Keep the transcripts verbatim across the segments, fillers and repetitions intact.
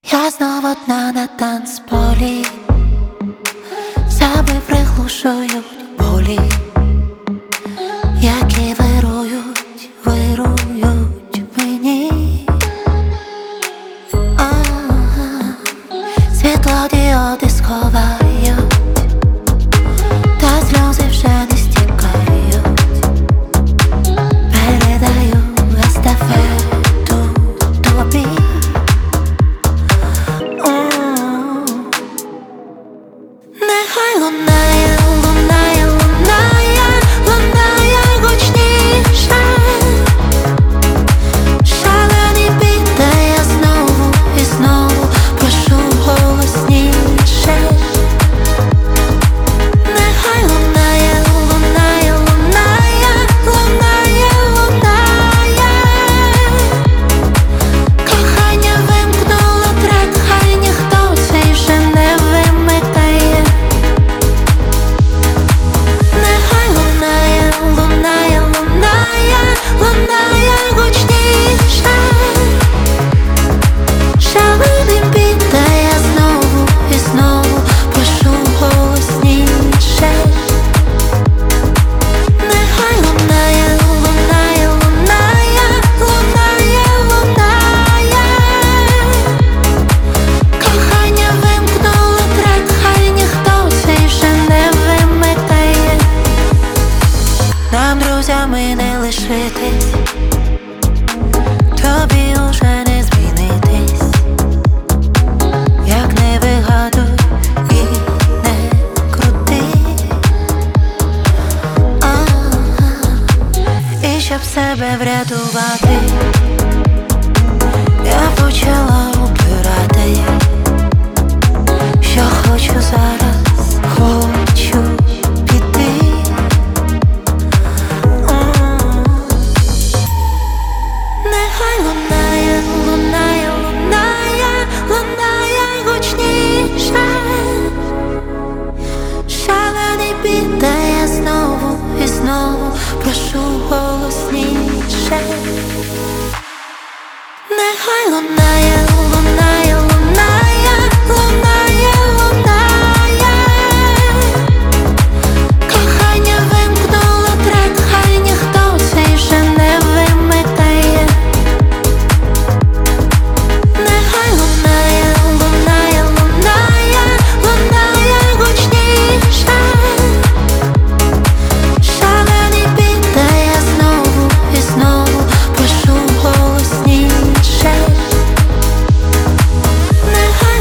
Я знову одна на танцполі, себе приглушують болі, які вирують, вирують мені. А-а-а. Світлодіоди сховають, та сльози вже не стікають. Передаю естафету тобі. Нехай лунає, лунає, лунає, лунає гучніше. Шалений біт, де я знову і знову прошу голосніше. Нехай лунає, лунає, лунає, лунає, лунає. Кохання вимкнуло трек, хай ніхто цей вже не вимикає. Нехай лунає, лунає, лунає, лунає гучніше. Шалений біт, де я знову і знову прошу голосніше. Нехай лунає, лунає, лунає, лунає, лунає. Кохання вимкнуло трек, хай ніхто цей вже не вимикає. Нам друзями не лишитись, тобі уже не змінитись. Як не вигадуй і не крути. А-а-а. І щоб себе врятувати, я почала обирати, що хочу зараз, хочу піти. Нехай лунає, лунає, лунає, лунає гучніше. Шалений біт, де я знову і знову прошу голосніше. Нехай лунає, лунає, лунає, лунає, лунає. Кохання вимкнуло трек, хай ніхто цей вже не вимикає. Нехай лунає, лунає, лунає, лунає гучніше. Шалений біт, де я знову і знову прошу голосніше. Нехай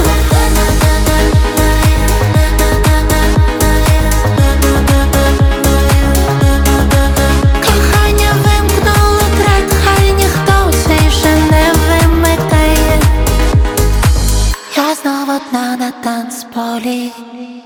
кохання вимкнуло трек, хай ніхто цей вже не вимикає. Я знову одна на танцполі.